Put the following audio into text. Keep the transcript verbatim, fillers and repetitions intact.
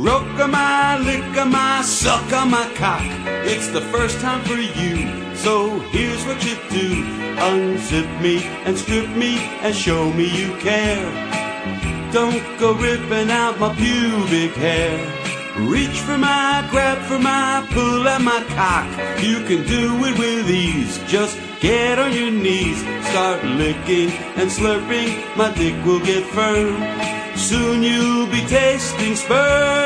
Rock-a-my, lick-a-my, suck-a-my cock. It's the first time for you, so here's what you do. Unzip me and strip me and show me you care. Don't go ripping out my pubic hair. Reach for my, grab for my, pull at my cock. You can do it with ease, just get on your knees. Start licking and slurping, my dick will get firm. Soon you'll be tasting sperm.